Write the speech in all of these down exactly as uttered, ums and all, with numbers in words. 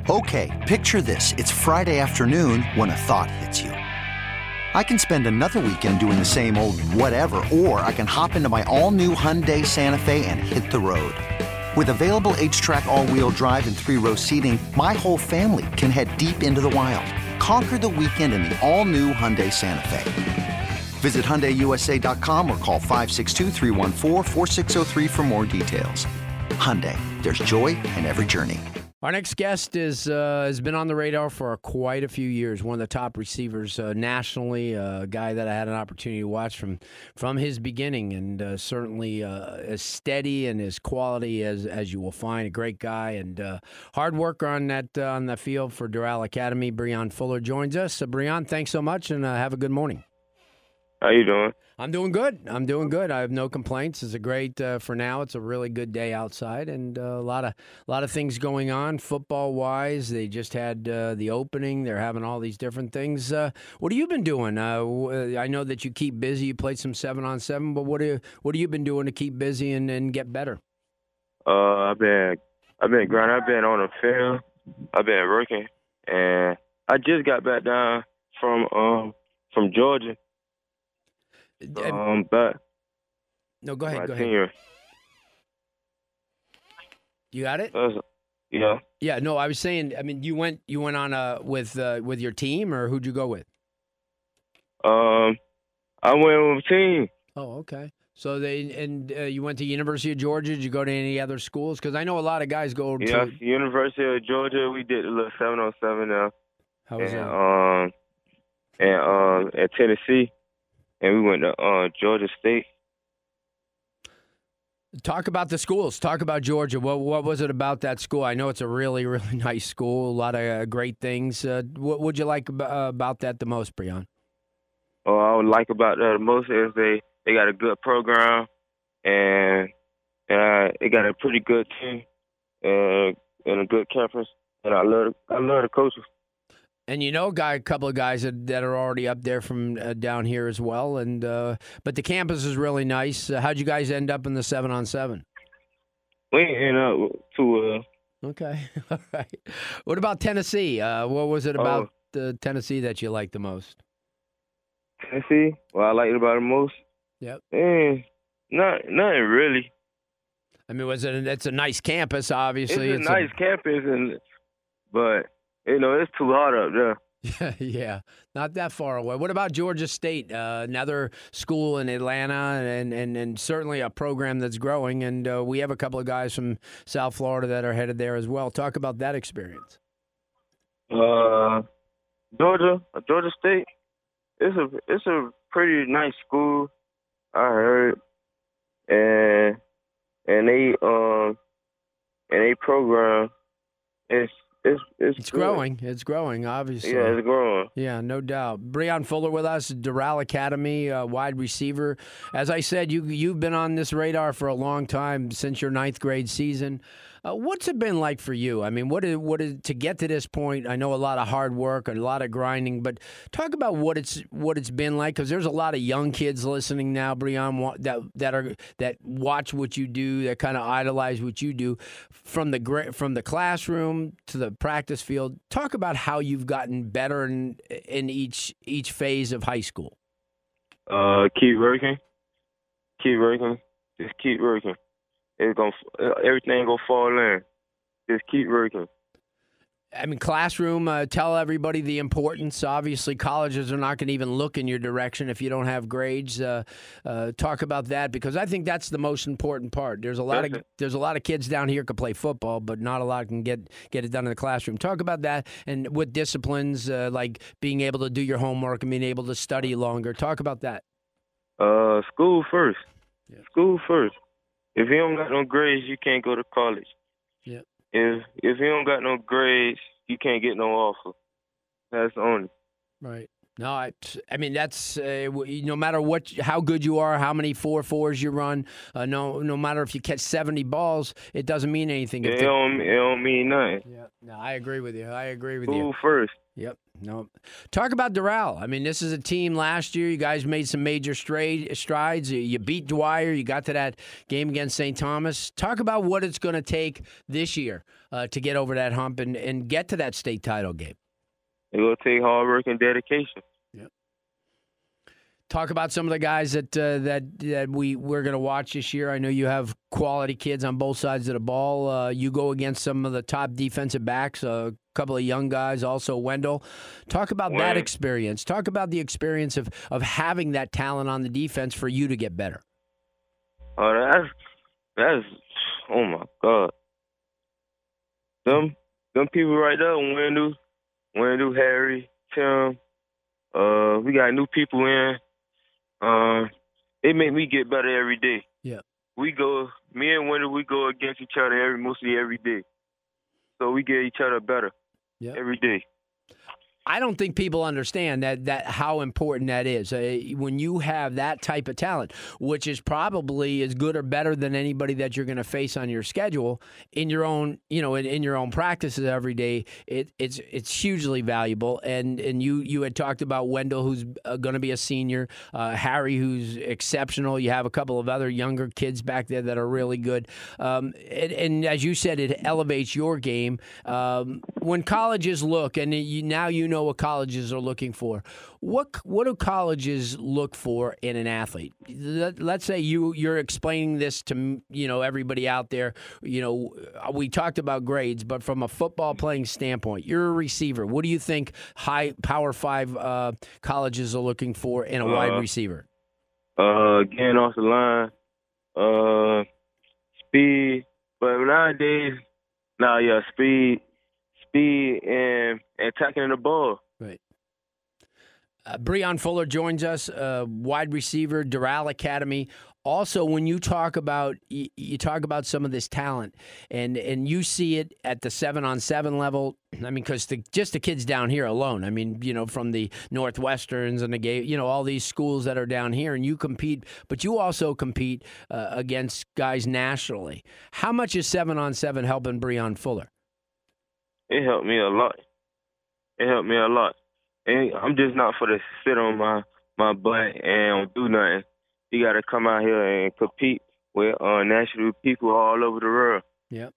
Okay, picture this. It's Friday afternoon when a thought hits you. I can spend another weekend doing the same old whatever, or I can hop into my all-new Hyundai Santa Fe and hit the road. With available H-Track all-wheel drive and three-row seating, my whole family can head deep into the wild. Conquer the weekend in the all-new Hyundai Santa Fe. Visit Hyundai U S A dot com or call five six two, three one four, four six zero three for more details. Hyundai, there's joy in every journey. Our next guest is uh, has been on the radar for quite a few years. One of the top receivers uh, nationally, uh, a guy that I had an opportunity to watch from from his beginning, and uh, certainly uh, as steady and as quality as as you will find. A great guy and uh, hard worker on that uh, on the field for Doral Academy. Breon Fuller joins us. Uh, Breon, thanks so much, and uh, have a good morning. How you doing? I'm doing good. I'm doing good. I have no complaints. It's a great uh, for now. It's a really good day outside, and uh, a lot of a lot of things going on football wise. They just had uh, the opening. They're having all these different things. Uh, what have you been doing? Uh, I know that you keep busy. You played some seven on seven, but what are what have you been doing to keep busy and, and get better? Uh, I've been I've been grinding. I've been on the field. I've been working, and I just got back down from um from Georgia. Um, but no, go ahead. Go senior. ahead. You got it? Uh, yeah. Yeah. No, I was saying. I mean, you went you went on uh with uh, with your team, or who'd you go with? Um, I went with a team. Oh, okay. So they and uh, you went to University of Georgia. Did you go to any other schools? Because I know a lot of guys go to. Yeah, University of Georgia. We did a little seven on seven now. How was and, that? Um, and um, at Tennessee. And we went to uh, Georgia State. Talk about the schools. Talk about Georgia. What what was it about that school? I know it's a really, really nice school. A lot of uh, great things. Uh, what would you like ab- uh, about that the most, Breon? What I would like about that the most is they, they got a good program, and and uh, they got a pretty good team, and and a good campus. And I love I love the coaches. And you know, guy, a couple of guys that, that are already up there from uh, down here as well. And uh, but the campus is really nice. Uh, how'd you guys end up in the seven on seven? We ended up to. Uh, okay, all right. What about Tennessee? Uh, what was it about uh, uh, Tennessee that you liked the most? Tennessee, what I liked about it most. Yep. Eh, not nothing really. I mean, was it? It's a nice campus, obviously. It's a it's nice a, campus, and but. You know, it's too hot up there. Yeah, yeah, not that far away. What about Georgia State? Uh, another school in Atlanta, and, and, and certainly a program that's growing. And uh, we have a couple of guys from South Florida that are headed there as well. Talk about that experience. Uh, Georgia, Georgia State. It's a it's a pretty nice school, I heard, and and they um and they program is. It's, it's, it's growing. It's growing, obviously. Yeah, it's growing. Yeah, no doubt. Breon Fuller with us, Doral Academy, uh, wide receiver. As I said, you, you've been on this radar for a long time, since your ninth grade season. Uh, what's it been like for you? I mean, what is, what is to get to this point? I know a lot of hard work, a lot of grinding, but talk about what it's what it's been like, because there's a lot of young kids listening now, Breon, that that are that watch what you do, that kind of idolize what you do, from the from the classroom to the practice field. Talk about how you've gotten better in in each each phase of high school. Uh, keep working, keep working, just keep working. It's gonna everything gonna fall in. Just keep working. I mean, classroom, uh, tell everybody the importance. Obviously, colleges are not going to even look in your direction if you don't have grades. Uh, uh, talk about that, because I think that's the most important part. There's a lot That's of it. there's a lot of kids down here can play football, but not a lot can get get it done in the classroom. Talk about that, and with disciplines uh, like being able to do your homework and being able to study longer. Talk about that. Uh, school first. Yeah. School first. If you don't got no grades, you can't go to college. Yeah. If if you don't got no grades, you can't get no offer. That's the only. Right. No, I, I mean, that's uh, no matter what, how good you are, how many four fours you run, uh, no no matter if you catch seventy balls, it doesn't mean anything. It If the- don't it don't mean nothing. Yeah, no, I agree with you. I agree with School you. first. Yep. No. Talk about Doral. I mean, this is a team last year. You guys made some major stride, strides. You- You beat Dwyer. You got to that game against Saint Thomas. Talk about what it's going to take this year. uh, to get over that hump and, and get to that state title game? It will take hard work and dedication. Yep. Talk about some of the guys that uh, that that we we're going to watch this year. I know you have quality kids on both sides of the ball. Uh, you go against some of the top defensive backs, a couple of young guys, also Wendell. Talk about Wayne. that experience. Talk about the experience of of having that talent on the defense for you to get better. Oh, that's that's oh my God. Them them people right there, Wendell, Wendell, Harry, Tim. Uh, we got new people in. Um, it make me get better every day. Yeah. We go, me and Wendell, we go against each other every mostly every day. So we get each other better yeah. every day. I don't think people understand that that how important that is. Uh, when you have that type of talent, which is probably as good or better than anybody that you're going to face on your schedule in your own, you know, in, in your own practices every day, it, it's it's hugely valuable. And and you you had talked about Wendell, who's uh, going to be a senior, uh, Harry, who's exceptional. You have a couple of other younger kids back there that are really good. Um, and, and as you said, it elevates your game. Um, when colleges look, and you, now you know what colleges are looking for. What what do colleges look for in an athlete? Let's say you you're explaining this to you know everybody out there. You know we talked about grades, but from a football playing standpoint, you're a receiver. What do you think high Power Five uh, colleges are looking for in a uh, wide receiver? Uh, getting off the line, uh, speed. But nowadays, now yeah, speed. Speed and, and tackling the ball. Right. Uh, Breon Fuller joins us, uh, wide receiver, Doral Academy. Also, when you talk about you, you talk about some of this talent, and and you see it at the seven on seven level. I mean, because just the kids down here alone. I mean, you know, from the Northwesterns and the you know all these schools that are down here, and you compete, but you also compete uh, against guys nationally. How much is seven on seven helping Breon Fuller? It helped me a lot. It helped me a lot. And I'm just not for to sit on my, my butt and don't do nothing. You got to come out here and compete with uh, national people all over the world. Yep.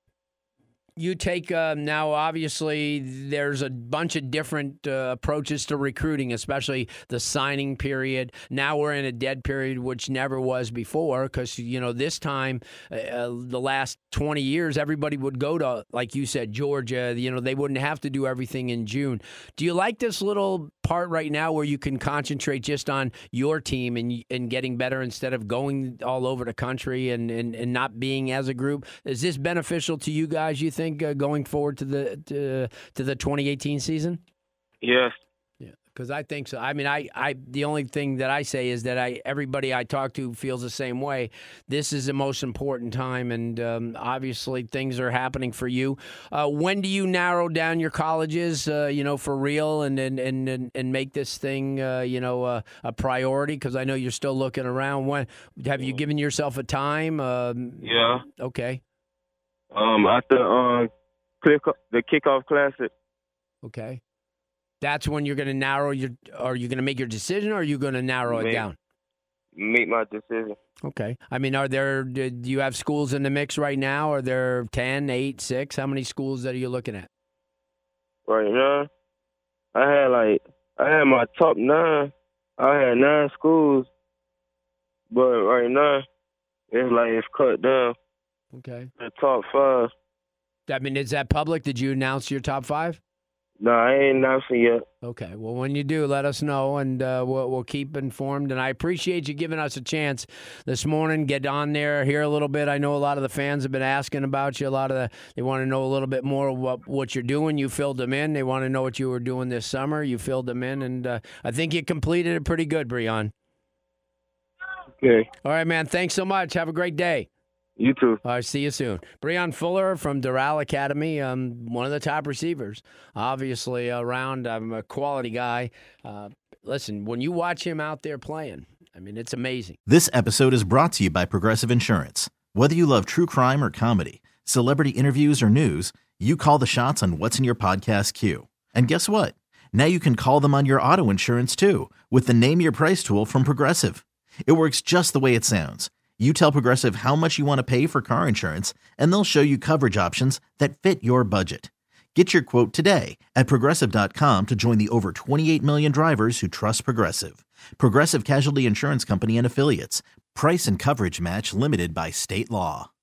You take uh, now, obviously, there's a bunch of different uh, approaches to recruiting, especially the signing period. Now we're in a dead period, which never was before, because, you know, this time, uh, the last twenty years, everybody would go to, like you said, Georgia. You know, they wouldn't have to do everything in June. Do you like this little part right now where you can concentrate just on your team and and getting better instead of going all over the country and, and, and not being as a group? Is this beneficial to you guys, you think? Uh, going forward to the to, to the twenty eighteen season? Yes. Yeah, because I think so. I mean, I, I the only thing that I say is that I everybody I talk to feels the same way. This is the most important time, and um, obviously things are happening for you. Uh, when do you narrow down your colleges, uh, you know, for real, and and and and make this thing, uh, you know, uh, a priority? Because I know you're still looking around. When have you given yourself a time? Um, yeah. Okay. Um, after um, click the kickoff classic. Okay, that's when you're going to narrow your. Are you going to make your decision, or are you going to narrow make, it down? Make my decision. Okay. I mean, are there? Do you have schools in the mix right now? Are there ten, eight, six? How many schools that are you looking at? Right now, I had like I had my top nine. I had nine schools, but right now it's like it's cut down. Okay. The top five. I mean, is that public? Did you announce your top five? No, I ain't announcing yet. Okay. Well, when you do, let us know, and uh, we'll, we'll keep informed. And I appreciate you giving us a chance this morning. Get on there, hear a little bit. I know a lot of the fans have been asking about you. A lot of the they want to know a little bit more what what you're doing. You filled them in. They want to know what you were doing this summer. You filled them in, and uh, I think you completed it pretty good, Breon. Okay. All right, man. Thanks so much. Have a great day. You too. All right, see you soon. Breon Fuller from Doral Academy, um, one of the top receivers, obviously around. I'm a quality guy. Uh, listen, when you watch him out there playing, I mean, it's amazing. This episode is brought to you by Progressive Insurance. Whether you love true crime or comedy, celebrity interviews or news, you call the shots on what's in your podcast queue. And guess what? Now you can call them on your auto insurance too with the Name Your Price tool from Progressive. It works just the way it sounds. You tell Progressive how much you want to pay for car insurance, and they'll show you coverage options that fit your budget. Get your quote today at Progressive dot com to join the over twenty-eight million drivers who trust Progressive. Progressive Casualty Insurance Company and Affiliates. Price and coverage match limited by state law.